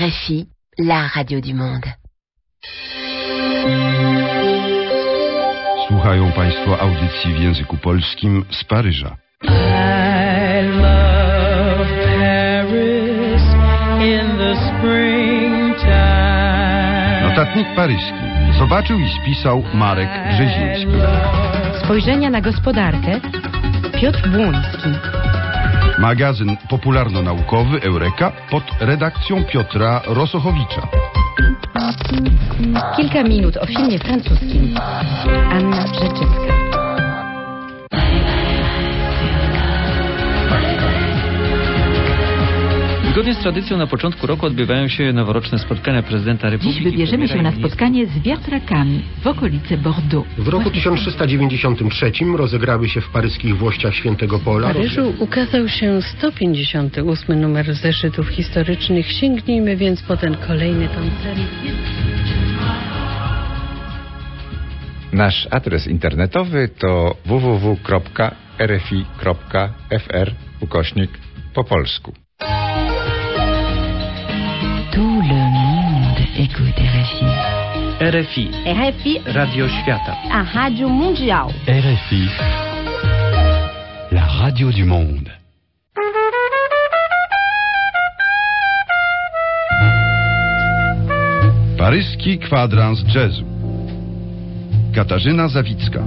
R F I, la radio du monde. Słuchają Państwo audycji w języku polskim z Paryża. I love Paris in the springtime. Notatnik paryski zobaczył i spisał Marek Brzeziński. Spojrzenia na gospodarkę Piotr Błoński. Magazyn popularno-naukowy Eureka pod redakcją Piotra Rosochowicza. Kilka minut o filmie francuskim. Anna Rzeczycka. Zgodnie z tradycją na początku roku odbywają się noworoczne spotkania prezydenta Republiki. Dziś wybierzemy się na spotkanie z wiatrakami w okolice Bordeaux. W roku tysiąc trzysta dziewięćdziesiątym trzecim rozegrały się w paryskich Włościach Świętego Pola. W Paryżu ukazał się sto pięćdziesiąty ósmy numer zeszytów historycznych. Sięgnijmy więc po ten kolejny tom serii. Nasz adres internetowy to w w w kropka r f i kropka f r ukośnik po polsku. Tout le monde écoute R F I. R F I. R F I. Radio Świata. A Rádio Mundial. R F I. La radio du monde. Paryski kwadrans jazzu. Katarzyna Zawicka.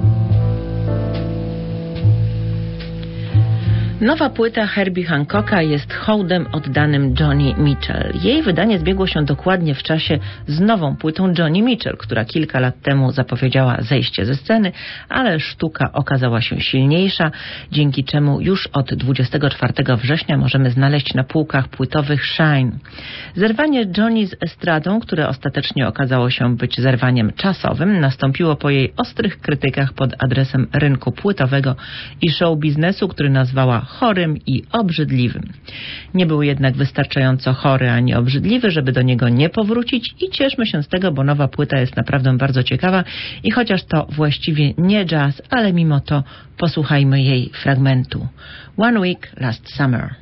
Nowa płyta Herbie Hancocka jest hołdem oddanym Joni Mitchell. Jej wydanie zbiegło się dokładnie w czasie z nową płytą Joni Mitchell, która kilka lat temu zapowiedziała zejście ze sceny, ale sztuka okazała się silniejsza, dzięki czemu już od dwudziestego czwartego września możemy znaleźć na półkach płytowych Shine. Zerwanie Joni z estradą, które ostatecznie okazało się być zerwaniem czasowym, nastąpiło po jej ostrych krytykach pod adresem rynku płytowego i show biznesu, który nazwała chorym i obrzydliwym. Nie był jednak wystarczająco chory ani obrzydliwy, żeby do niego nie powrócić i cieszmy się z tego, bo nowa płyta jest naprawdę bardzo ciekawa i chociaż to właściwie nie jazz, ale mimo to posłuchajmy jej fragmentu. One Week Last Summer.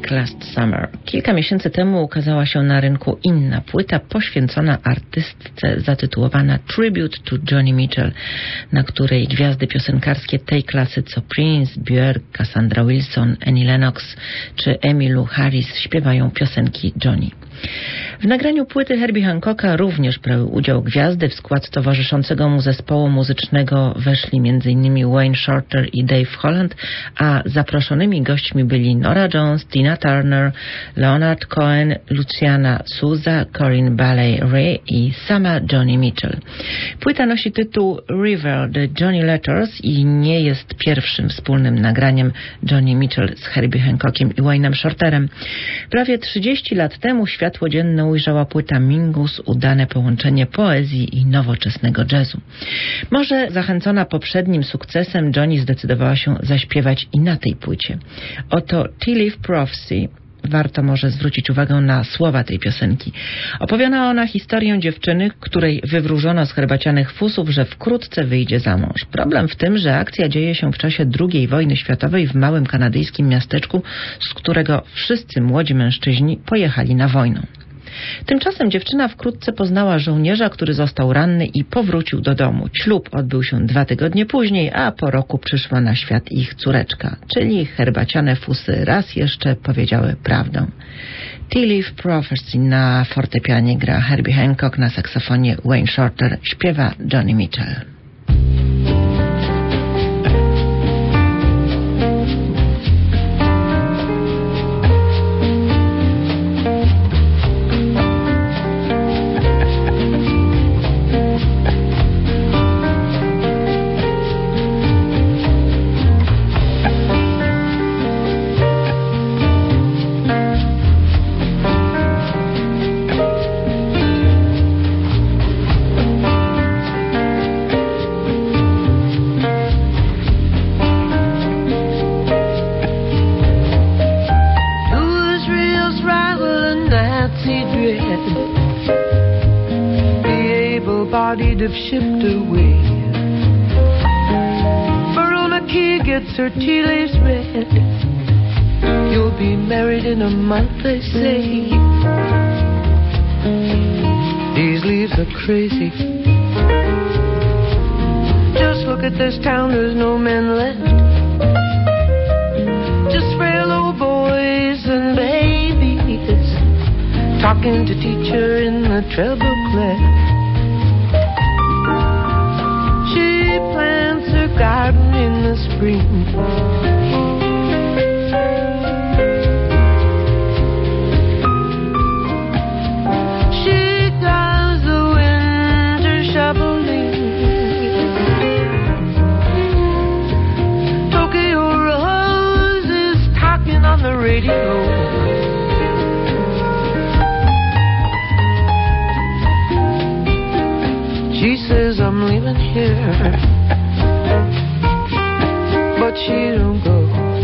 Like Last Summer. Kilka miesięcy temu ukazała się na rynku inna płyta poświęcona artystce zatytułowana Tribute to Joni Mitchell, na której gwiazdy piosenkarskie tej klasy co Prince, Björk, Cassandra Wilson, Annie Lennox czy Emmylou Harris śpiewają piosenki Joni. W nagraniu płyty Herbie Hancocka również brały udział gwiazdy. W skład towarzyszącego mu zespołu muzycznego weszli m.in. Wayne Shorter i Dave Holland, a zaproszonymi gośćmi byli Norah Jones, Tina Turner, Leonard Cohen, Luciana Souza, Corinne Bailey-Rae i sama Joni Mitchell. Płyta nosi tytuł River, The Joni Letters i nie jest pierwszym wspólnym nagraniem Joni Mitchell z Herbie Hancockiem i Wayne'em Shorterem. Prawie trzydzieści lat temu światło dzienne ujrzała płyta Mingus, udane połączenie poezji i nowoczesnego jazzu. Może zachęcona poprzednim sukcesem, Joni zdecydowała się zaśpiewać i na tej płycie. Oto Tea Leaf Prophecy. Warto może zwrócić uwagę na słowa tej piosenki. Opowiada ona historię dziewczyny, której wywróżono z herbacianych fusów, że wkrótce wyjdzie za mąż. Problem w tym, że akcja dzieje się w czasie drugiej wojny światowej w małym kanadyjskim miasteczku, z którego wszyscy młodzi mężczyźni pojechali na wojnę. Tymczasem dziewczyna wkrótce poznała żołnierza, który został ranny i powrócił do domu. Ślub odbył się dwa tygodnie później, a po roku przyszła na świat ich córeczka, czyli herbaciane fusy raz jeszcze powiedziały prawdę. Tea Leaf Prophecy na fortepianie gra Herbie Hancock, na saksofonie Wayne Shorter, śpiewa Joni Mitchell. Have shipped away. Verona Key gets her tea lace red. You'll be married in a month, they say. These leaves are crazy. Just look at this town, there's no men left. Just frail old boys and babies talking to teacher in the treble clef. Garden in the spring. She does the winter shoveling. Tokyo Rose is talking on the radio. She says I'm leaving here, but she don't go.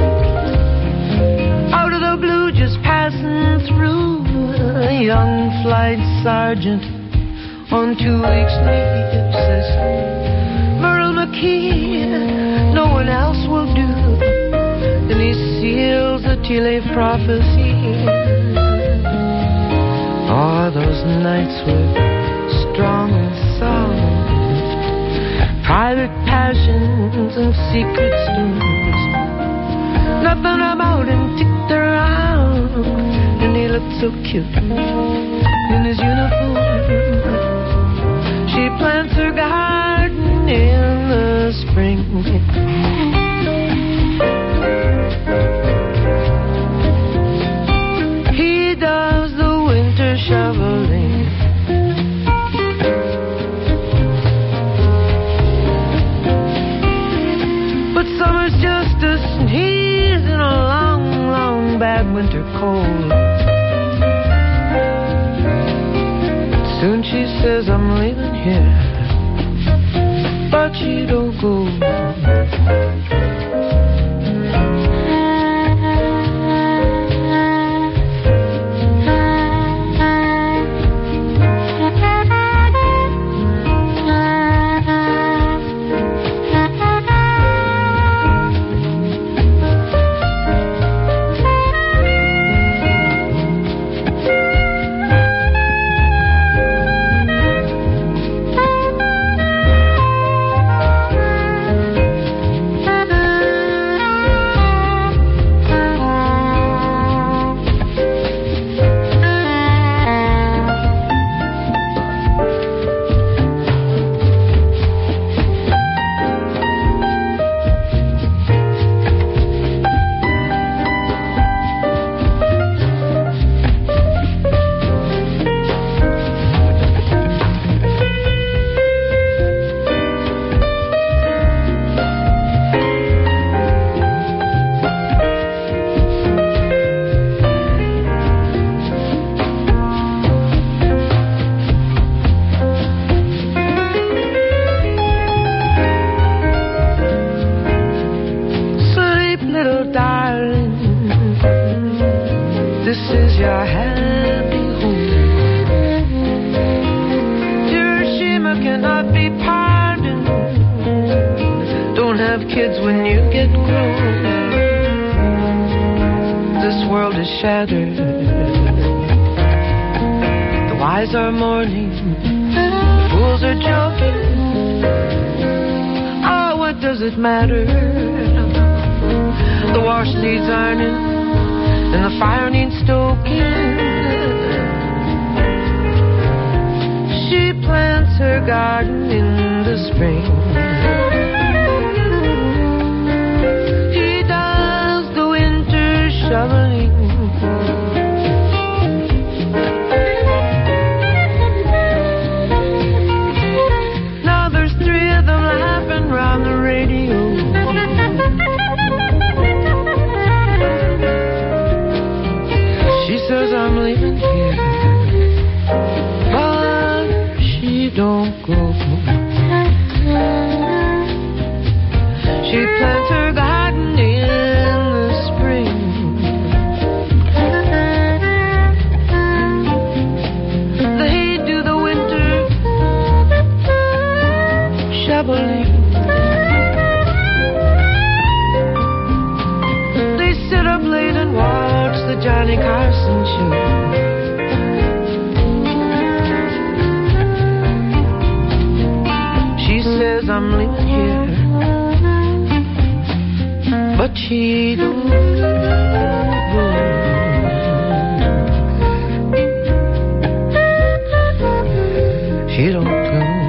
Out of the blue, just passing through, a young flight sergeant on two weeks' leave says, Merle McKee, no one else will do. Then he seals the tea leaf prophecy. Oh, those nights were strong and soft, private passions and secret stools. Nothing about him ticked her out, and he looked so cute in his uniform. She plants her garden in the spring. He does the winter shoveling. Summer's just a sneeze and a long, long bad winter cold. Soon she says I'm leaving here, but she don't go. this is your happy home. Hiroshima cannot be pardoned. Don't have kids when you get grown. This world is shattered. The wise are mourning, the fools are joking. Oh, what does it matter? The wash needs ironing and the fire needs stoking. She plants her garden in the spring. He does the winter shoveling. Now there's three of them laughing round the radio. She says I'm leaving here, but she don't go. She plants her garden in the spring. They do the winter shoveling. They sit up late and watch the Johnny Carson show. She says I'm leaving here, but she don't go. She don't go.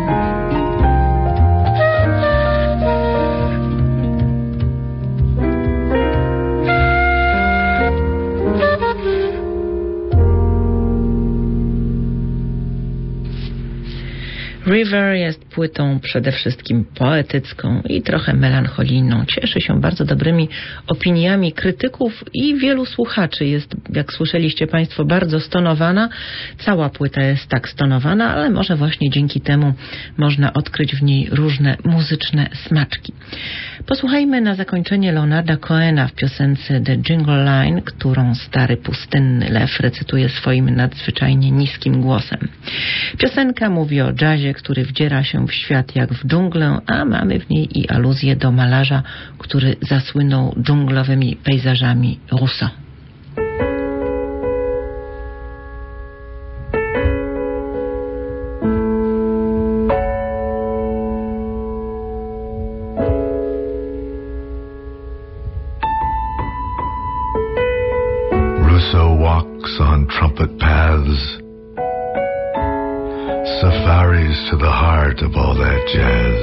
River jest płytą przede wszystkim poetycką i trochę melancholijną. Cieszy się bardzo dobrymi opiniami krytyków i wielu słuchaczy. Jest, jak słyszeliście Państwo, bardzo stonowana. Cała płyta jest tak stonowana, ale może właśnie dzięki temu można odkryć w niej różne muzyczne smaczki. Posłuchajmy na zakończenie Leonarda Cohena w piosence The Jingle Line, którą stary pustynny lew recytuje swoim nadzwyczajnie niskim głosem. Piosenka mówi o jazzie, który wdziera się w świat jak w dżunglę, a mamy w niej i aluzję do malarza, który zasłynął dżunglowymi pejzażami Rousseau. Rousseau walks on trumpet paths, safaris to the heart of all that jazz.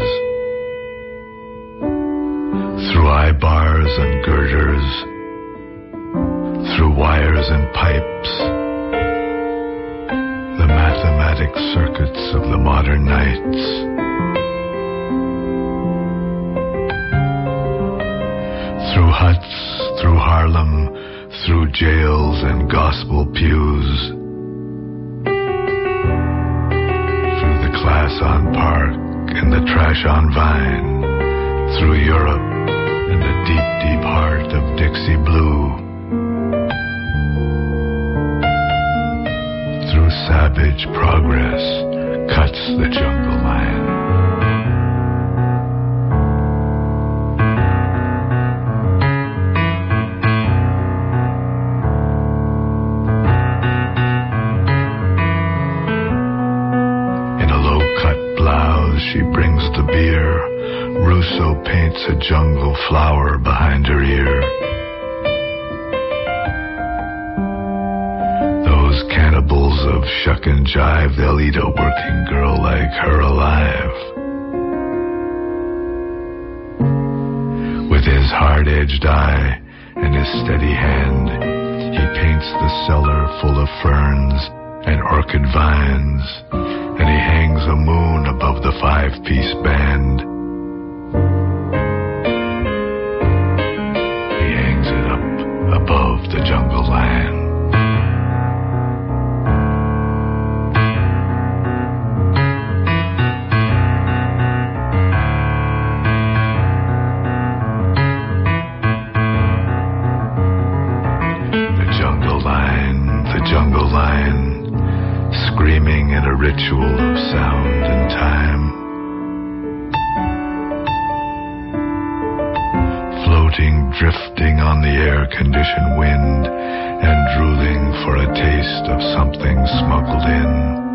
Through eye bars and girders, through wires and pipes, the mathematic circuits of the modern nights. Through huts, through Harlem, through jails and gospel pews, class on Park and the trash on Vine, through Europe and the deep, deep heart of Dixie Blue, through savage progress cuts the jungle line. She brings the beer. Rousseau paints a jungle flower behind her ear. Those cannibals of shuck and jive, they'll eat a working girl like her alive. With his hard-edged eye and his steady hand, he paints the cellar full of ferns and orchid vines, and he hangs a moon above the five-piece band. He hangs it up above the jungle land. The jungle line. in a ritual of sound and time. Floating, drifting on the air-conditioned wind and drooling for a taste of something smuggled in.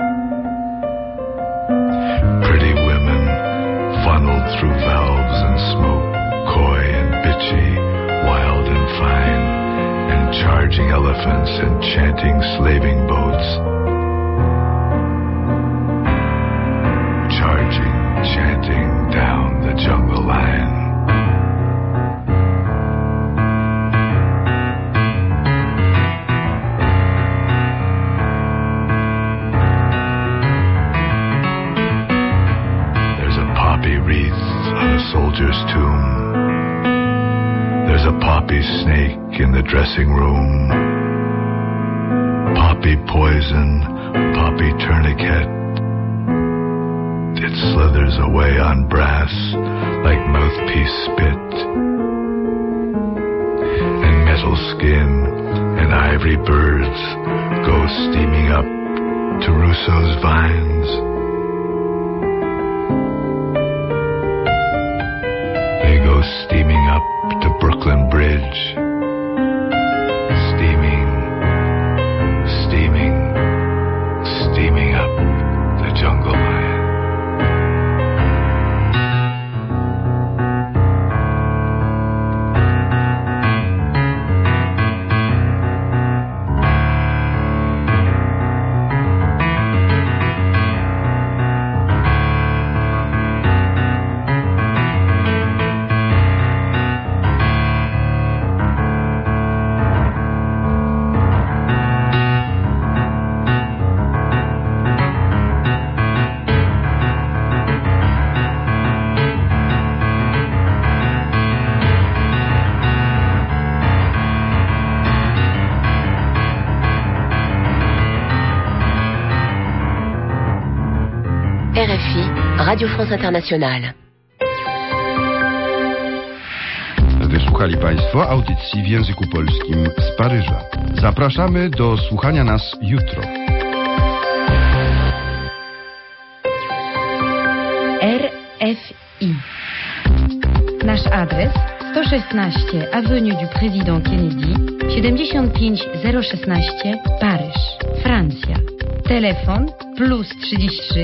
Pretty women funneled through valves and smoke, coy and bitchy, wild and fine, and charging elephants and chanting slaving boats. Charging, chanting down the jungle line. Soldier's tomb. There's a poppy snake in the dressing room. Poppy poison, poppy tourniquet. It slithers away on brass like mouthpiece spit. And metal skin and ivory birds go steaming up to Rousseau's vines. Steaming up to Brooklyn Bridge. Steaming, steaming, steaming up the jungle line. R F I, Radio France Internationale. Wysłuchali Państwo audycji w języku polskim z Paryża. Zapraszamy do słuchania nas jutro. R F I. Nasz adres sto szesnaście Avenue du Président Kennedy, siedemdziesiąt pięć zero szesnaście Paryż, Francja. Telefon plus trzydzieści trzy